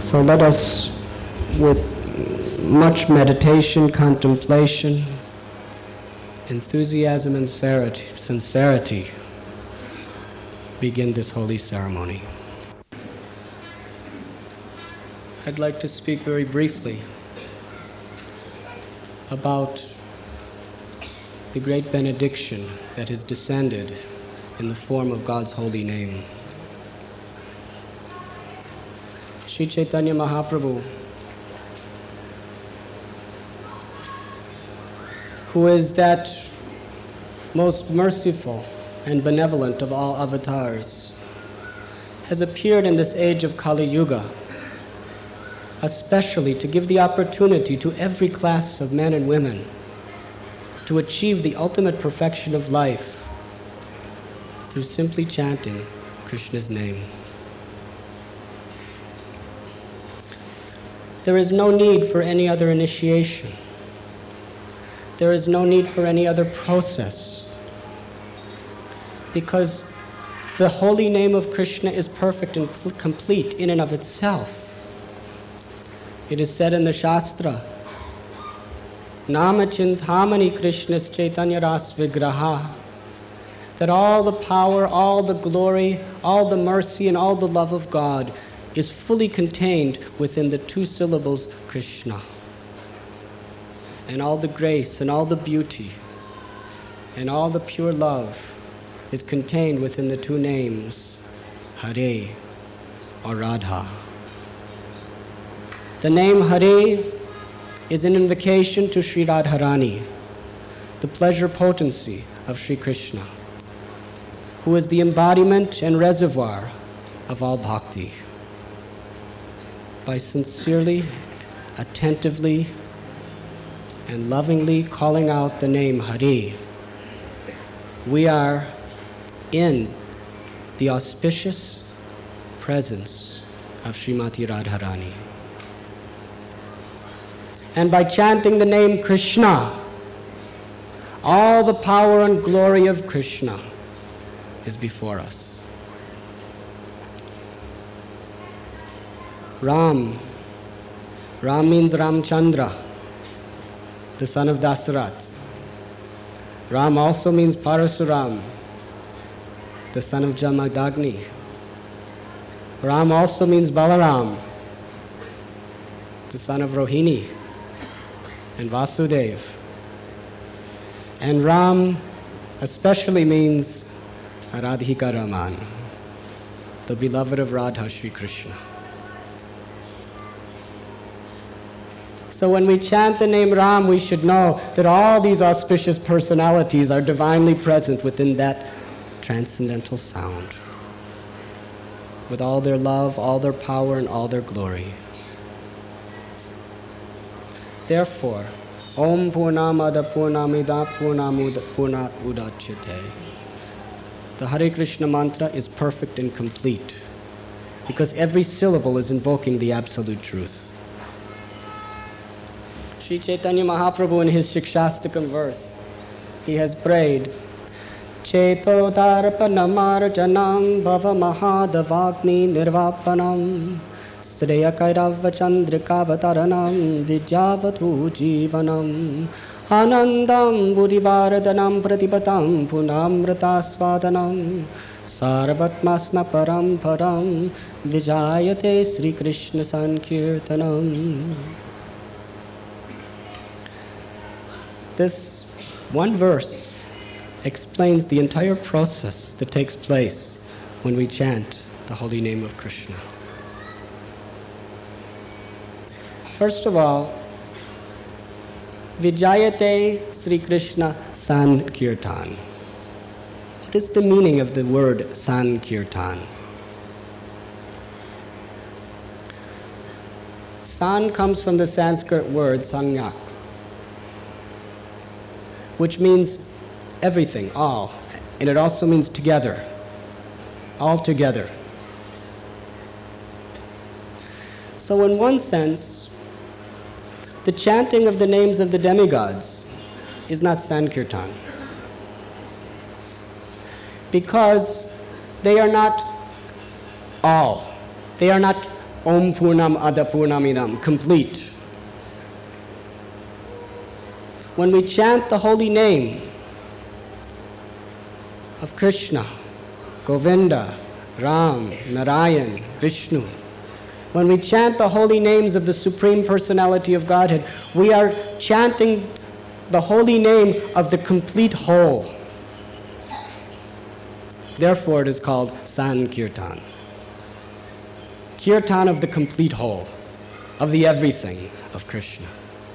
So let us, with much meditation, contemplation, enthusiasm and sincerity, begin this holy ceremony. I'd like to speak very briefly about the great benediction that has descended in the form of God's holy name. Sri Chaitanya Mahaprabhu, who is that most merciful and benevolent of all avatars, has appeared in this age of Kali Yuga, especially to give the opportunity to every class of men and women to achieve the ultimate perfection of life through simply chanting Krishna's name. There is no need for any other initiation. There is no need for any other process, because the holy name of Krishna is perfect and complete in and of itself. It is said in the Shastra, Nama Chintamani Krishna's Chaitanya Ras Vigraha, that all the power, all the glory, all the mercy, and all the love of God is fully contained within the two syllables Krishna. And all the grace and all the beauty and all the pure love is contained within the two names, Hare or Radha. The name Hare is an invocation to Sri Radharani, the pleasure potency of Sri Krishna, who is the embodiment and reservoir of all bhakti. By sincerely, attentively, and lovingly calling out the name Hare, we are in the auspicious presence of Srimati Radharani. And by chanting the name Krishna, all the power and glory of Krishna is before us. Ram means Ramchandra, the son of Dasarath. Ram also means Parasuram, the son of Jamadagni. Ram also means Balaram, the son of Rohini and Vasudev. And Ram especially means Radhika Raman, the beloved of Radha Sri Krishna. So when we chant the name Ram, we should know that all these auspicious personalities are divinely present within that transcendental sound, with all their love, all their power, and all their glory. Therefore, Om Purnamada Purnamida Purnat Udachyate. The Hare Krishna mantra is perfect and complete, because every syllable is invoking the absolute truth. Sri Chaitanya Mahaprabhu, in his Shikshastakam verse, he has prayed, Cheto Darpanamarjanam Bhava Mahadavagni Nirvapanam Sreya Kairava Chandrikavataranam Vidyavatu Jivanam Anandam Buddhivaradanam Pratipatam Punamrata Svadanam Sarvatmasna Param Param Vijayate Sri Krishna Sankirtanam. This one verse explains the entire process that takes place when we chant the holy name of Krishna. First of all, Vijayate Sri Krishna Sankirtan. What is the meaning of the word Sankirtan? San comes from the Sanskrit word Sanyak, which means everything, all, and it also means together, all together. So in one sense, the chanting of the names of the demigods is not Sankirtan, because they are not all, they are not Om Purnam Ada Purnamidam, complete. When we chant the holy name of Krishna, Govinda, Ram, Narayan, Vishnu, when we chant the holy names of the Supreme Personality of Godhead, we are chanting the holy name of the complete whole. Therefore, it is called Sankirtan. Kirtan of the complete whole, of the everything of Krishna.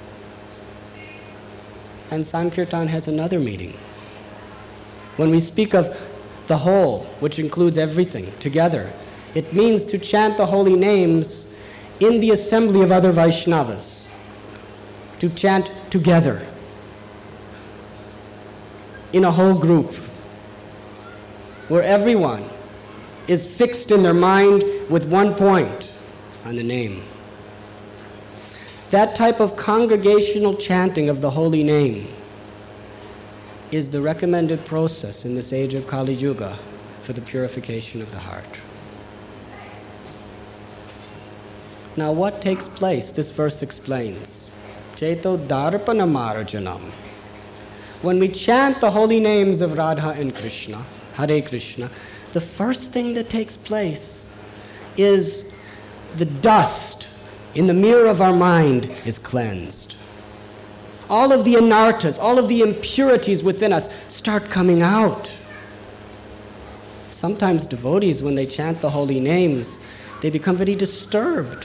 And Sankirtan has another meaning. When we speak of the whole, which includes everything together, it means to chant the holy names in the assembly of other Vaishnavas, to chant together, in a whole group, where everyone is fixed in their mind with one point on the name. That type of congregational chanting of the holy name is the recommended process in this age of Kali Yuga for the purification of the heart. Now, what takes place? This verse explains. Cheto darpana marjanam. When we chant the holy names of Radha and Krishna, Hare Krishna, the first thing that takes place is the dust in the mirror of our mind is cleansed. All of the anarthas, all of the impurities within us start coming out. Sometimes devotees, when they chant the holy names, they become very disturbed.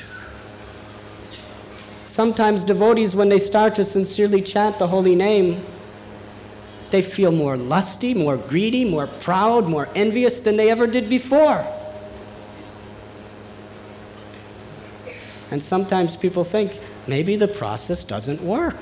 Sometimes devotees, when they start to sincerely chant the holy name, they feel more lusty, more greedy, more proud, more envious than they ever did before. And sometimes people think, maybe the process doesn't work.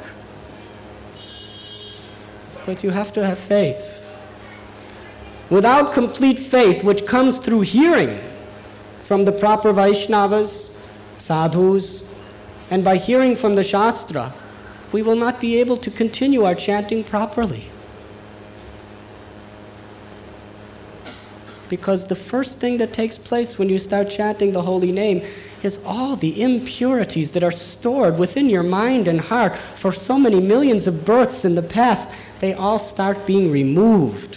But you have to have faith. Without complete faith, which comes through hearing from the proper Vaishnavas, sadhus, and by hearing from the Shastra, we will not be able to continue our chanting properly. Because the first thing that takes place when you start chanting the holy name is all the impurities that are stored within your mind and heart for so many millions of births in the past, they all start being removed.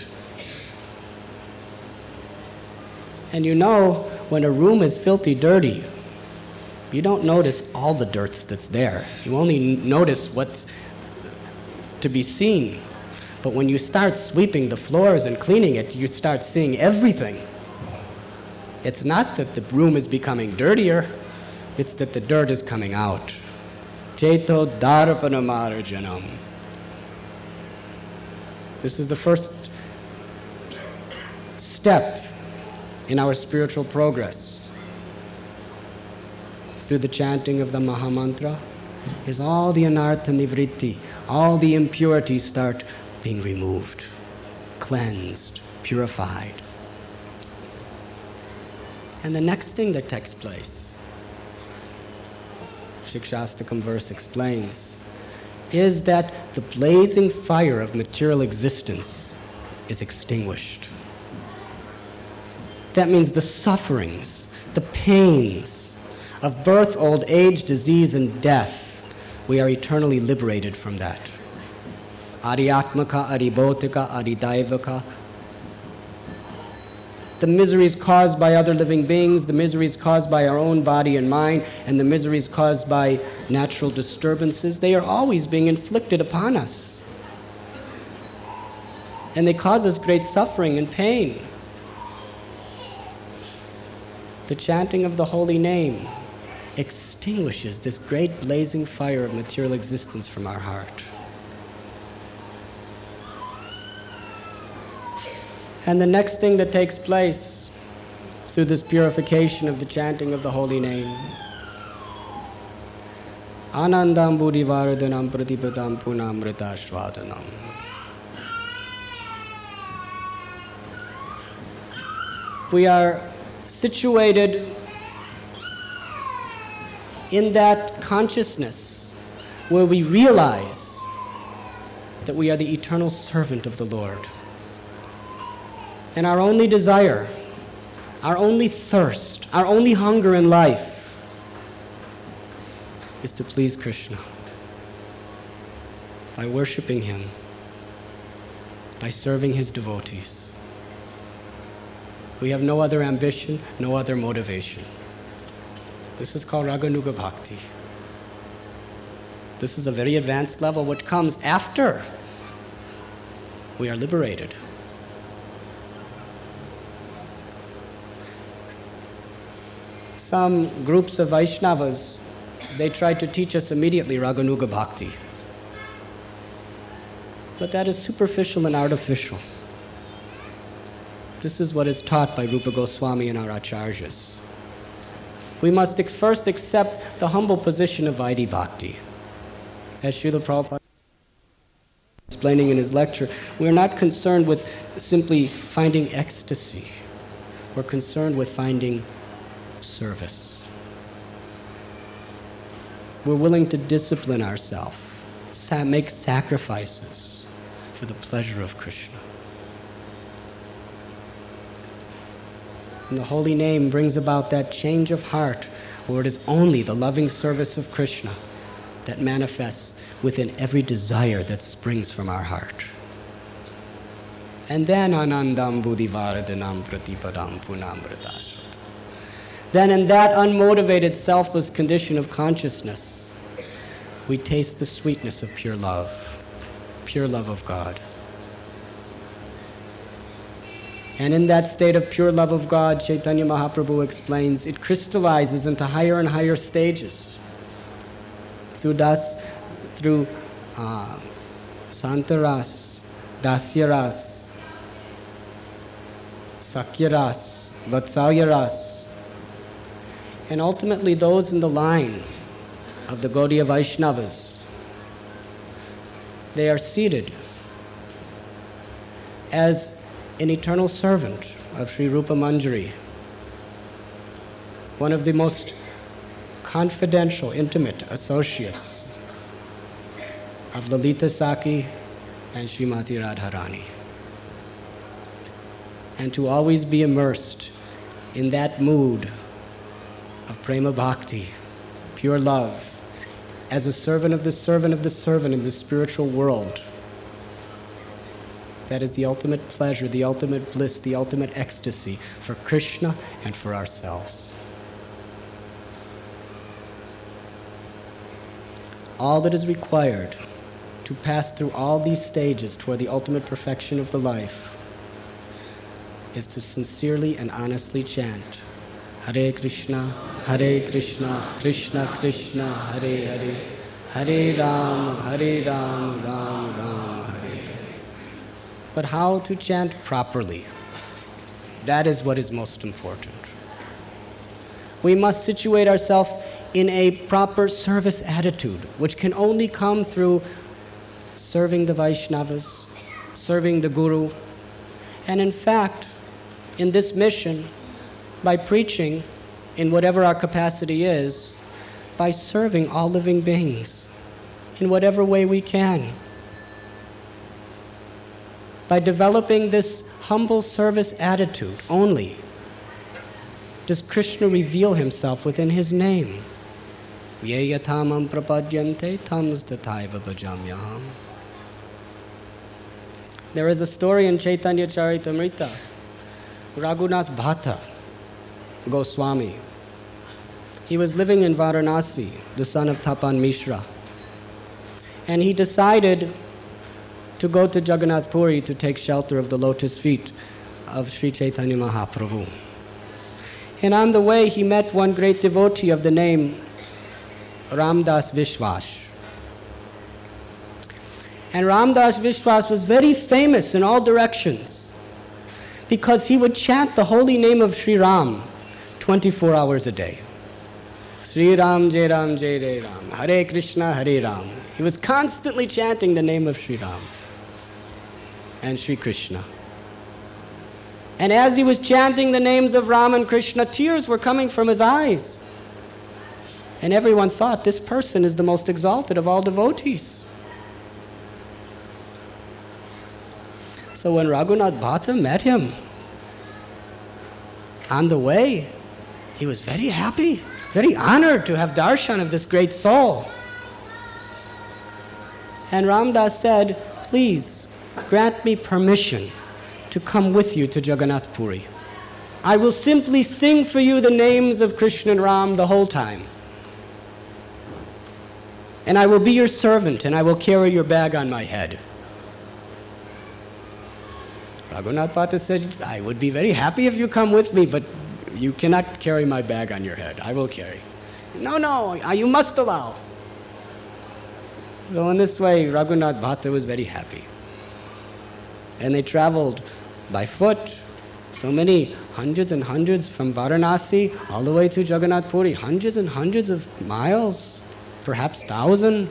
And you know, when a room is filthy dirty, you don't notice all the dirt that's there. You only notice what's to be seen. But when you start sweeping the floors and cleaning it, you start seeing everything. It's not that the room is becoming dirtier, it's that the dirt is coming out. Cheto darpana marjanam. This is the first step in our spiritual progress. Through the chanting of the Mahamantra, is all the anartha nivritti, all the impurities start being removed, cleansed, purified. And the next thing that takes place, Shikshastakam verse explains, is that the blazing fire of material existence is extinguished. That means the sufferings, the pains of birth, old age, disease, and death, we are eternally liberated from that. Ariyatmaka, Aribhotika, Aridaivaka. The miseries caused by other living beings, the miseries caused by our own body and mind, and the miseries caused by natural disturbances, they are always being inflicted upon us. And they cause us great suffering and pain. The chanting of the holy name extinguishes this great blazing fire of material existence from our heart. And the next thing that takes place through this purification of the chanting of the holy name, Anandam Buddhivardhanam Pratipadam Punamrita Shvadanam. We are situated in that consciousness where we realize that we are the eternal servant of the Lord. And our only desire, our only thirst, our only hunger in life is to please Krishna by worshiping him, by serving his devotees. We have no other ambition, no other motivation. This is called Raganuga Bhakti. This is a very advanced level which comes after we are liberated. Some groups of Vaishnavas, they try to teach us immediately Raganuga Bhakti. But that is superficial and artificial. This is what is taught by Rupa Goswami and our acharyas. We must first accept the humble position of Vaidhi Bhakti. As Srila Prabhupada explaining in his lecture, we are not concerned with simply finding ecstasy. We're concerned with finding service. We're willing to discipline ourselves, make sacrifices for the pleasure of Krishna. And the holy name brings about that change of heart where it is only the loving service of Krishna that manifests within every desire that springs from our heart. And then anandam buddhivardhanam pratipadam punamritasvata. Then in that unmotivated, selfless condition of consciousness, we taste the sweetness of pure love of God. And in that state of pure love of God, Chaitanya Mahaprabhu explains, it crystallizes into higher and higher stages. Through Santaras, Dasyaras, Sakyaras, Vatsalyaras, and ultimately those in the line of the Gaudiya Vaishnavas, they are seated as an eternal servant of Sri Rupa Manjari, one of the most confidential, intimate associates of Lalita Saki and Srimati Radharani. And to always be immersed in that mood of prema bhakti, pure love, as a servant of the servant of the servant in the spiritual world. That is the ultimate pleasure, the ultimate bliss, the ultimate ecstasy for Krishna and for ourselves. All that is required to pass through all these stages toward the ultimate perfection of the life is to sincerely and honestly chant Hare Krishna, Krishna Krishna, Hare Hare, Hare Ram, Ram Ram, Hare Hare. But how to chant properly? That is what is most important. We must situate ourselves in a proper service attitude, which can only come through serving the Vaishnavas, serving the Guru, and in fact, in this mission, by preaching in whatever our capacity is, by serving all living beings in whatever way we can. By developing this humble service attitude only does Krishna reveal himself within his name. Ye yatamam prapadyante tams tathaiva bhajamyaham. There is a story in Chaitanya Charitamrita. Raghunath Bhatta Goswami, he was living in Varanasi, the son of Tapan Mishra. And he decided to go to Jagannath Puri to take shelter of the lotus feet of Sri Chaitanya Mahaprabhu. And on the way, he met one great devotee of the name Ramdas Vishwas. And Ramdas Vishwas was very famous in all directions because he would chant the holy name of Sri Ram 24 hours a day. Sri Ram, Jai Ram, Jai Jai Ram, Hare Krishna, Hare Ram. He was constantly chanting the name of Sri Ram and Sri Krishna. And as he was chanting the names of Ram and Krishna, tears were coming from his eyes. And everyone thought, this person is the most exalted of all devotees. So when Raghunath Bhatta met him on the way, he was very happy. very honored to have darshan of this great soul. And Ram Das said, please grant me permission to come with you to Jagannath Puri. I will simply sing for you the names of Krishna and Ram the whole time. And I will be your servant, and I will carry your bag on my head. Raghunath Bhatta said, I would be very happy if you come with me, but you cannot carry my bag on your head. I will carry. No, you must allow. So in this way, Raghunath Bhatta was very happy. And they traveled by foot, so many hundreds and hundreds from Varanasi all the way to Jagannath Puri, hundreds and hundreds of miles, perhaps 1,000.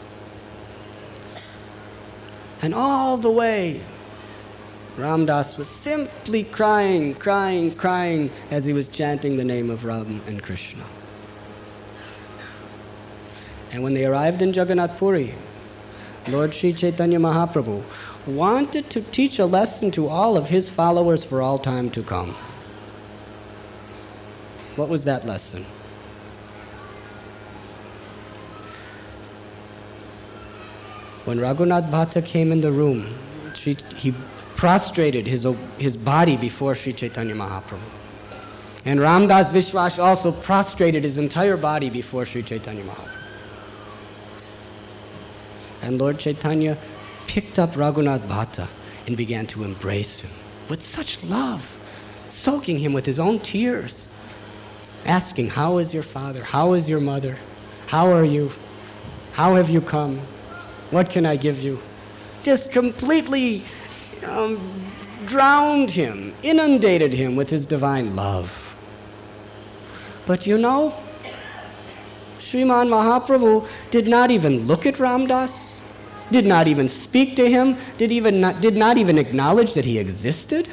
And all the way, Ram Das was simply crying as he was chanting the name of Ram and Krishna. And when they arrived in Jagannath Puri, Lord Sri Chaitanya Mahaprabhu wanted to teach a lesson to all of his followers for all time to come. What was that lesson? When Raghunath Bhatta came in the room, he prostrated his body before Sri Chaitanya Mahaprabhu. And Ram Das Vishwas also prostrated his entire body before Sri Chaitanya Mahaprabhu. And Lord Chaitanya picked up Raghunath Bhatta and began to embrace him with such love, soaking him with his own tears, asking, how is your father? How is your mother? How are you? How have you come? What can I give you? Just completely drowned him, inundated him with his divine love. But you know, Sriman Mahaprabhu did not even look at Ram Das, did not even speak to him, did not even acknowledge that he existed.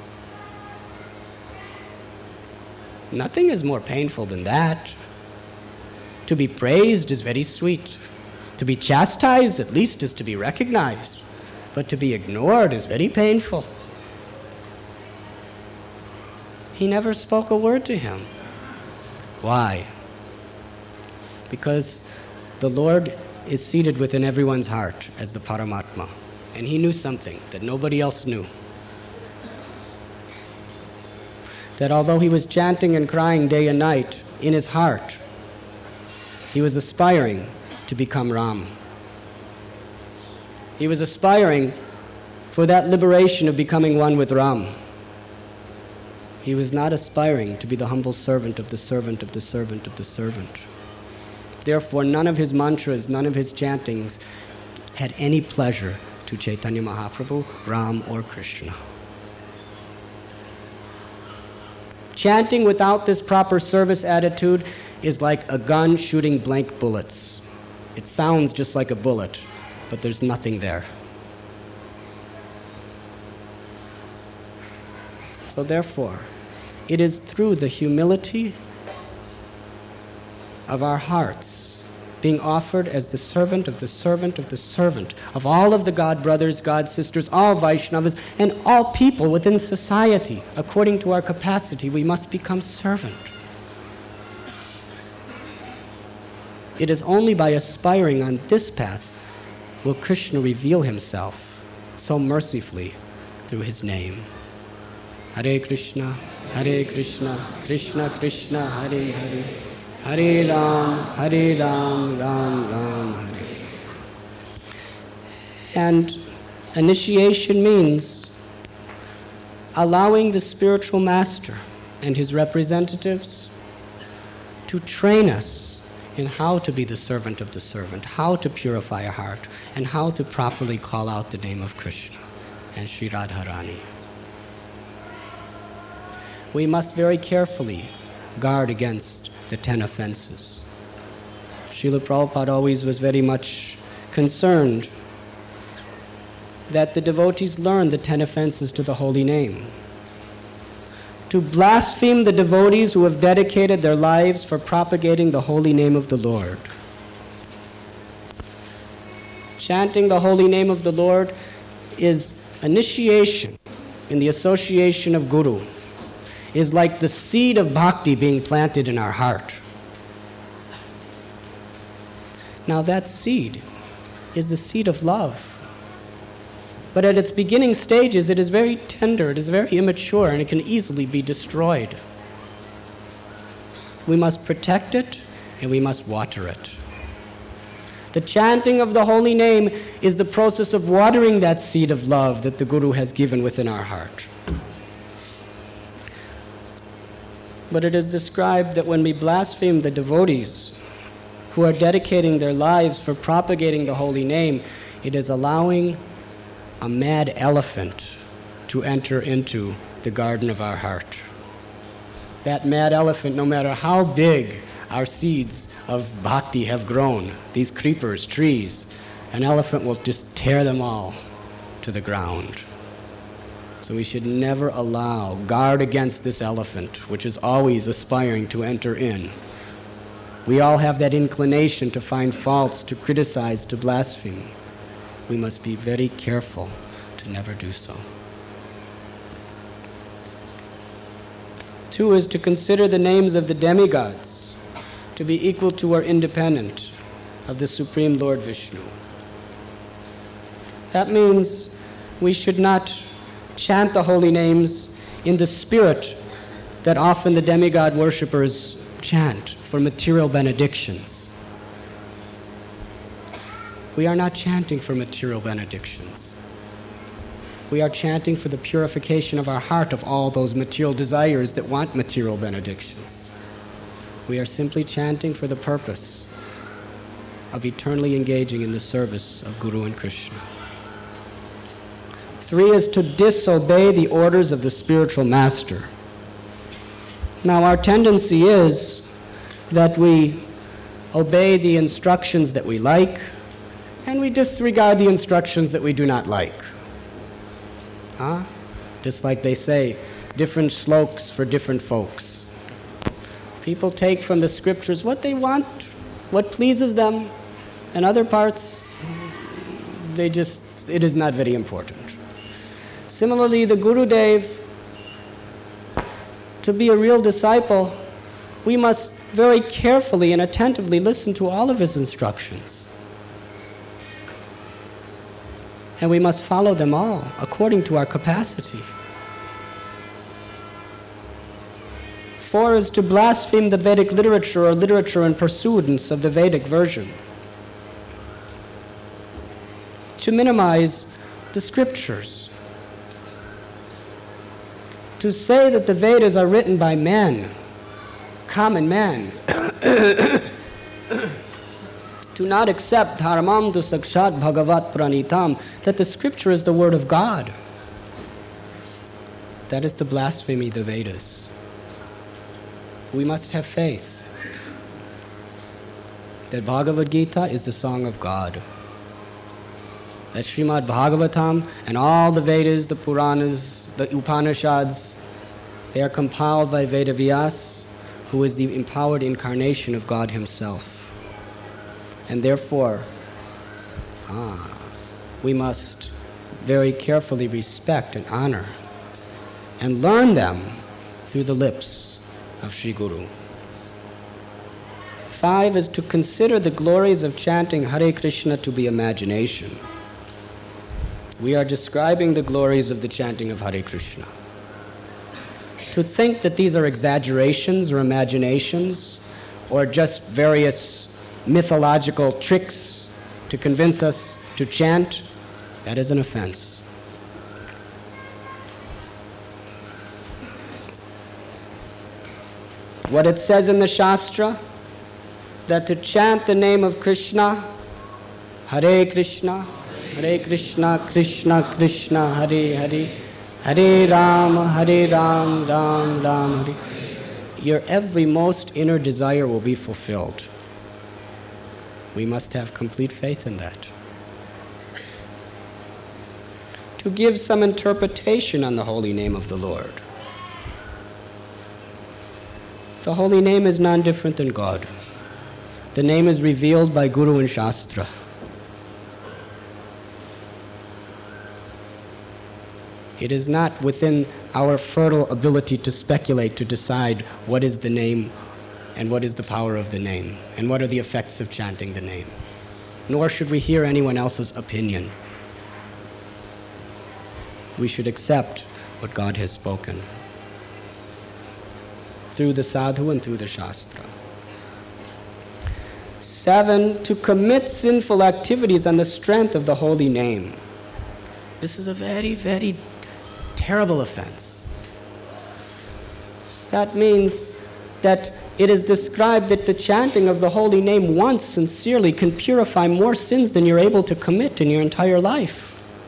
Nothing is more painful than that. To be praised is very sweet. To be chastised, at least, is to be recognized. But to be ignored is very painful. He never spoke a word to him. Why? Because the Lord is seated within everyone's heart as the Paramatma. And he knew something that nobody else knew. That although he was chanting and crying day and night, in his heart, he was aspiring to become Ram. He was aspiring for that liberation of becoming one with Ram. He was not aspiring to be the humble servant of the servant of the servant of the servant. Therefore, none of his mantras, none of his chantings had any pleasure to Chaitanya Mahaprabhu, Ram, or Krishna. Chanting without this proper service attitude is like a gun shooting blank bullets. It sounds just like a bullet, but there's nothing there. So therefore, it is through the humility of our hearts, being offered as the servant of the servant of the servant, of all of the God brothers, God sisters, all Vaishnavas, and all people within society. According to our capacity, we must become servant. It is only by aspiring on this path will Krishna reveal himself so mercifully through his name. Hare Krishna, Krishna Krishna, Hare Hare, Hare Ram, Ram Ram, Hare. And initiation means allowing the spiritual master and his representatives to train us in how to be the servant of the servant, how to purify our heart, and how to properly call out the name of Krishna and Sri Radharani. We must very carefully guard against the 10 offenses. Srila Prabhupada always was very much concerned that the devotees learn the 10 offenses to the holy name. To blaspheme the devotees who have dedicated their lives for propagating the holy name of the Lord. Chanting the holy name of the Lord is initiation in the association of Guru, is like the seed of bhakti being planted in our heart. Now that seed is the seed of love. But at its beginning stages, it is very tender, it is very immature, and it can easily be destroyed. We must protect it, and we must water it. The chanting of the holy name is the process of watering that seed of love that the Guru has given within our heart. But it is described that when we blaspheme the devotees who are dedicating their lives for propagating the holy name, it is allowing a mad elephant to enter into the garden of our heart. That mad elephant, no matter how big our seeds of bhakti have grown, these creepers, trees, an elephant will just tear them all to the ground. So we should never guard against this elephant, which is always aspiring to enter in. We all have that inclination to find faults, to criticize, to blaspheme. We must be very careful to never do so. 2 is to consider the names of the demigods to be equal to or independent of the Supreme Lord Vishnu. That means we should not chant the holy names in the spirit that often the demigod worshippers chant for material benedictions. We are not chanting for material benedictions. We are chanting for the purification of our heart of all those material desires that want material benedictions. We are simply chanting for the purpose of eternally engaging in the service of Guru and Krishna. 3 is to disobey the orders of the spiritual master. Now, our tendency is that we obey the instructions that we like, and we disregard the instructions that we do not like. Just like they say, different sloks for different folks. People take from the scriptures what they want, what pleases them, and other parts, it is not very important. Similarly, the Gurudev, to be a real disciple, we must very carefully and attentively listen to all of his instructions. And we must follow them all according to our capacity. 4 is to blaspheme the Vedic literature or literature in pursuance of the Vedic version. To minimize the scriptures. To say that the Vedas are written by men, common man, to not accept Dharamam tu sakshat bhagavat pranitam, that the scripture is the word of God. That is to blaspheme the Vedas. We must have faith that Bhagavad Gita is the song of God. That Srimad Bhagavatam and all the Vedas, the Puranas, the Upanishads, they are compiled by Vedavyas, who is the empowered incarnation of God himself. And therefore, we must very carefully respect and honor and learn them through the lips of Sri Guru. 5 is to consider the glories of chanting Hare Krishna to be imagination. We are describing the glories of the chanting of Hare Krishna. To think that these are exaggerations or imaginations or just various mythological tricks to convince us to chant, that is an offense. What it says in the Shastra, that to chant the name of Krishna, Hare Krishna, Krishna Krishna, Hare Hare, Hare Ram, Ram Ram, Hare. Your every most inner desire will be fulfilled. We must have complete faith in that. To give some interpretation on the holy name of the Lord. The holy name is none different than God. The name is revealed by Guru and Shastra. It is not within our fertile ability to speculate, to decide what is the name and what is the power of the name and what are the effects of chanting the name. nor should we hear anyone else's opinion. We should accept what God has spoken through the sadhu and through the shastra. 7, to commit sinful activities on the strength of the holy name. This is a very, very terrible offense. That means that it is described that the chanting of the holy name once sincerely can purify more sins than you're able to commit in your entire life.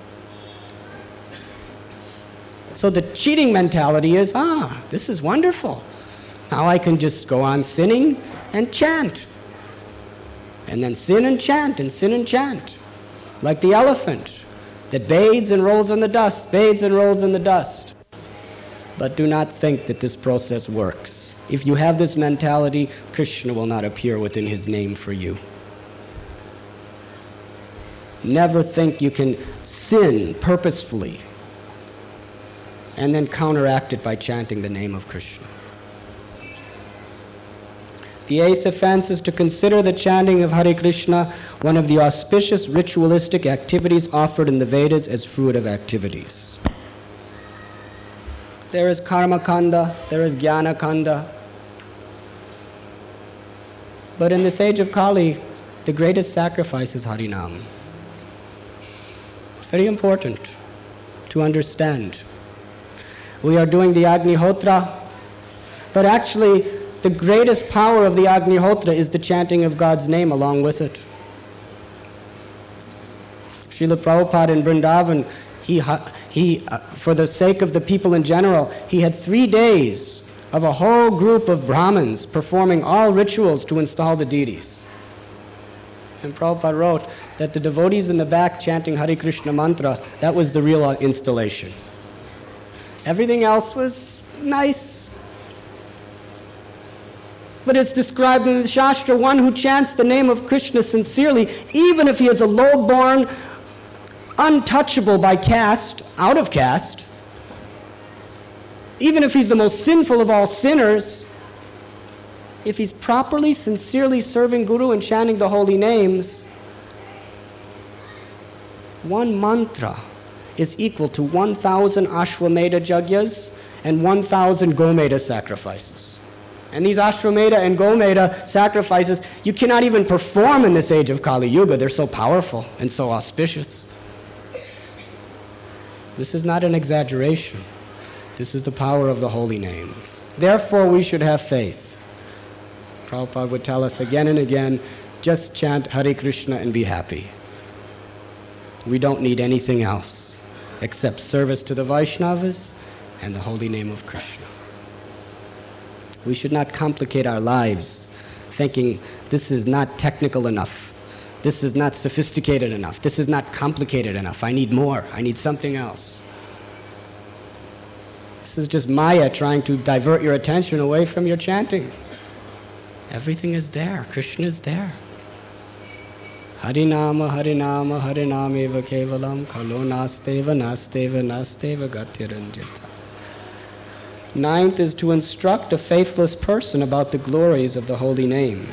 So the cheating mentality is, this is wonderful. Now I can just go on sinning and chant. And then sin and chant and sin and chant. Like the elephant that bathes and rolls in the dust, bathes and rolls in the dust. But do not think that this process works. If you have this mentality, Krishna will not appear within his name for you. Never think you can sin purposefully and then counteract it by chanting the name of Krishna. The 8th offense is to consider the chanting of Hare Krishna one of the auspicious ritualistic activities offered in the Vedas as fruitive activities. There is karma kanda, there is jnana kanda. But in this age of Kali, the greatest sacrifice is Harinam. It's very important to understand. We are doing the Agnihotra, but actually the greatest power of the Agnihotra is the chanting of God's name along with it. Srila Prabhupada in Vrindavan, he for the sake of the people in general, he had 3 days of a whole group of Brahmins performing all rituals to install the deities. And Prabhupada wrote that the devotees in the back chanting Hare Krishna mantra, that was the real installation. Everything else was nice. But it's described in the Shastra, one who chants the name of Krishna sincerely, even if he is a low-born, untouchable by caste, out of caste, even if he's the most sinful of all sinners, if he's properly, sincerely serving Guru and chanting the holy names, one mantra is equal to 1,000 Ashwamedha Yagyas and 1,000 Gomedha sacrifices. And these Ashwamedha and Gomedha sacrifices, you cannot even perform in this age of Kali Yuga. They're so powerful and so auspicious. This is not an exaggeration. This is the power of the holy name. Therefore, we should have faith. Prabhupada would tell us again and again, just chant Hare Krishna and be happy. We don't need anything else except service to the Vaishnavas and the holy name of Krishna. We should not complicate our lives thinking this is not technical enough. This is not sophisticated enough. This is not complicated enough. I need more. I need something else. This is just Maya trying to divert your attention away from your chanting. Everything is there. Krishna is there. Harinama, Harinama, Harinameva Kevalam, Kalo Nasteva, Nasteva, Nasteva Gatiranjita. 9th is to instruct a faithless person about the glories of the holy name.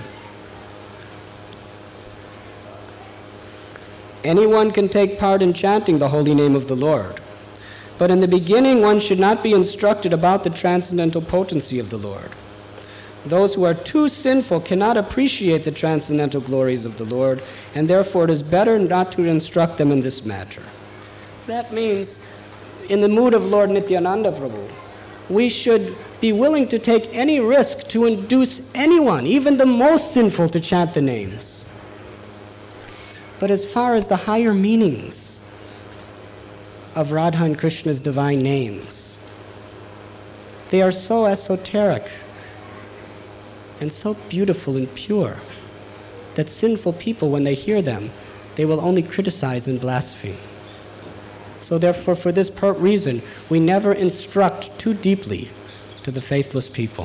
Anyone can take part in chanting the holy name of the Lord, but in the beginning one should not be instructed about the transcendental potency of the Lord. Those who are too sinful cannot appreciate the transcendental glories of the Lord, and therefore it is better not to instruct them in this matter. That means, in the mood of Lord Nityananda Prabhu, we should be willing to take any risk to induce anyone, even the most sinful, to chant the names. But as far as the higher meanings of Radha and Krishna's divine names, they are so esoteric and so beautiful and pure that sinful people, when they hear them, they will only criticize and blaspheme. So therefore, for this reason, we never instruct too deeply to the faithless people.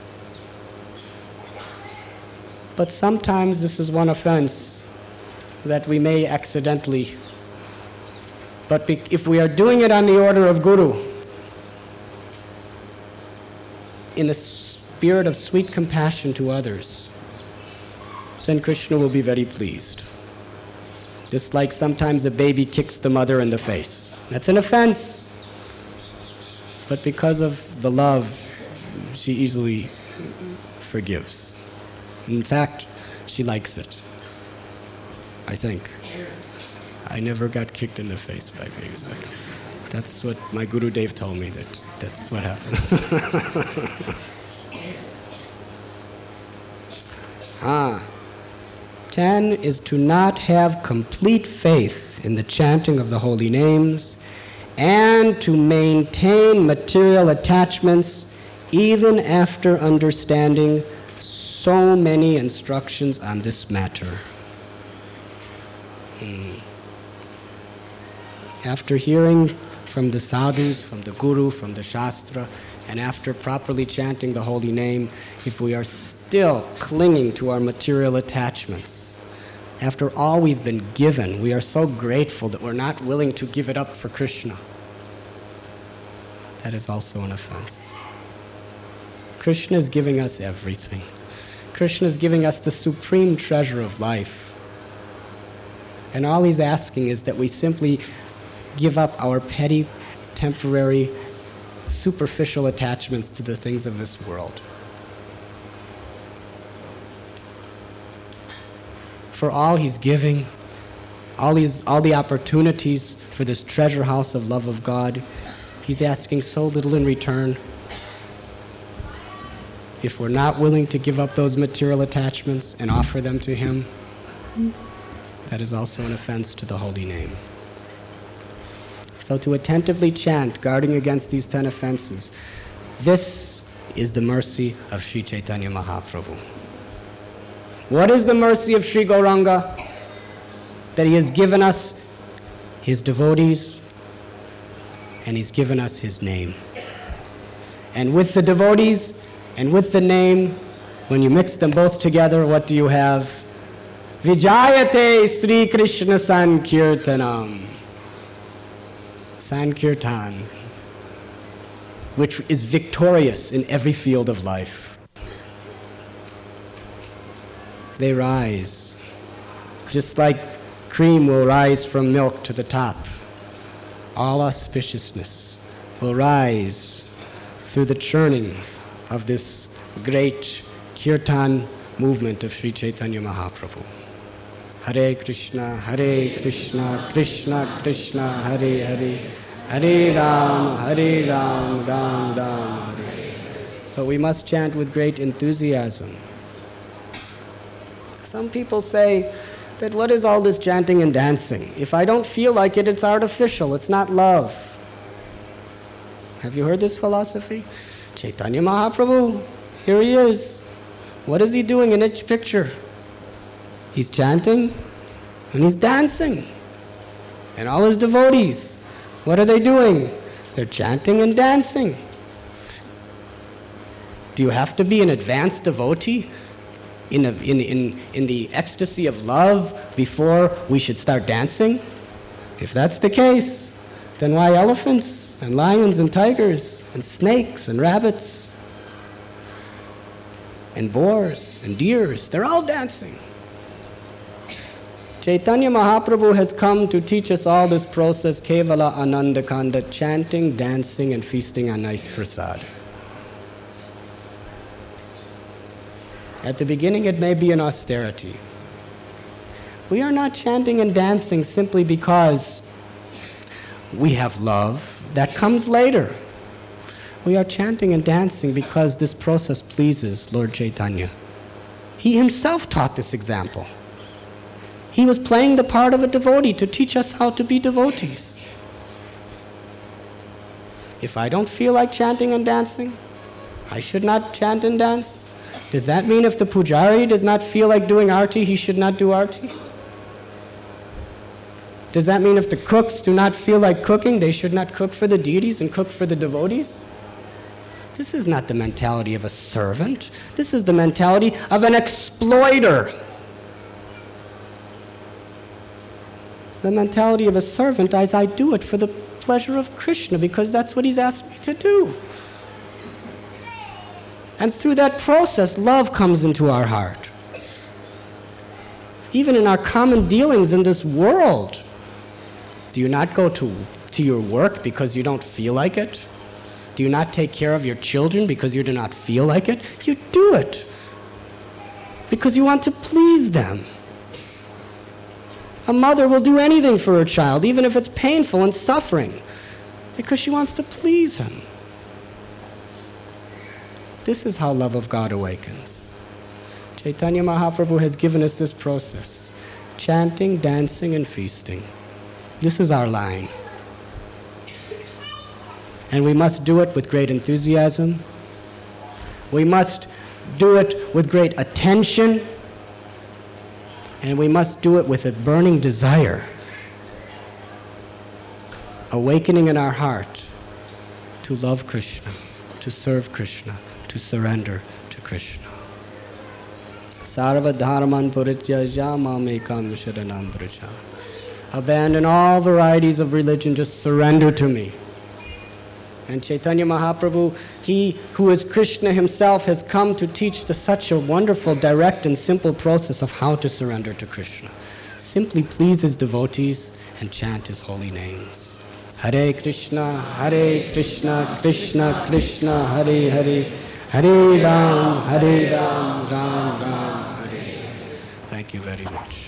But sometimes this is one offense that we may accidentally, but if we are doing it on the order of Guru, in a spirit of sweet compassion to others, then Krishna will be very pleased. Just like sometimes a baby kicks the mother in the face. That's an offense. But because of the love, she easily forgives. In fact, she likes it. I think. I never got kicked in the face by babies, but that's what my Guru Dev told me, that's what happened. 10 is to not have complete faith in the chanting of the holy names and to maintain material attachments even after understanding so many instructions on this matter. After hearing from the sadhus, from the guru, from the shastra, and after properly chanting the holy name, if we are still clinging to our material attachments, after all we've been given, we are so grateful that we're not willing to give it up for Krishna. That is also an offense. Krishna is giving us everything. Krishna is giving us the supreme treasure of life. And all he's asking is that we simply give up our petty, temporary, superficial attachments to the things of this world. For all he's giving, all the opportunities for this treasure house of love of God, he's asking so little in return. If we're not willing to give up those material attachments and offer them to him, that is also an offense to the holy name. So to attentively chant, guarding against these 10 offenses, this is the mercy of Sri Chaitanya Mahaprabhu. What is the mercy of Sri Gauranga? That he has given us his devotees and he's given us his name. And with the devotees and with the name, when you mix them both together, what do you have? Vijayate Sri Krishna Sankirtanam. Sankirtan, which is victorious in every field of life. They rise, just like cream will rise from milk to the top. All auspiciousness will rise through the churning of this great kirtan movement of Sri Chaitanya Mahaprabhu. Hare Krishna, Krishna Krishna, Hare Hare, Hare Ram, Ram Ram, Hare. But we must chant with great enthusiasm. Some people say that what is all this chanting and dancing? If I don't feel like it, it's artificial, it's not love. Have you heard this philosophy? Chaitanya Mahaprabhu, here he is. What is he doing in each picture? He's chanting and he's dancing. And all his devotees, what are they doing? They're chanting and dancing. Do you have to be an advanced devotee in the ecstasy of love before we should start dancing? If that's the case, then why elephants and lions and tigers and snakes and rabbits and boars and deers, they're all dancing. Chaitanya Mahaprabhu has come to teach us all this process, Kevala Ananda Kanda, chanting, dancing, and feasting on nice prasad. At the beginning, it may be an austerity. We are not chanting and dancing simply because we have love. That comes later. We are chanting and dancing because this process pleases Lord Chaitanya. He himself taught this example. He was playing the part of a devotee to teach us how to be devotees. If I don't feel like chanting and dancing, I should not chant and dance. Does that mean if the pujari does not feel like doing arti, he should not do arti? Does that mean if the cooks do not feel like cooking, they should not cook for the deities and cook for the devotees? This is not the mentality of a servant. This is the mentality of an exploiter. The mentality of a servant is I do it for the pleasure of Krishna because that's what he's asked me to do. And through that process, love comes into our heart. even in our common dealings in this world. Do you not go to your work because you don't feel like it? Do you not take care of your children because you do not feel like it? You do it because you want to please them. A mother will do anything for her child, even if it's painful and suffering, because she wants to please him. This is how love of God awakens. Chaitanya Mahaprabhu has given us this process: chanting, dancing, and feasting. This is our line. And we must do it with great enthusiasm. We must do it with great attention. And we must do it with a burning desire, awakening in our heart to love Krishna, to serve Krishna, to surrender to Krishna. Sarva dharman parityaja mamekam sharanam vraja. Abandon all varieties of religion, just surrender to me. And Chaitanya Mahaprabhu, he who is Krishna himself, has come to teach us such a wonderful, direct, and simple process of how to surrender to Krishna. Simply please his devotees and chant his holy names. Hare Krishna, Krishna Krishna, Hare Hare, Hare Ram, Ram Ram, Hare. Thank you very much.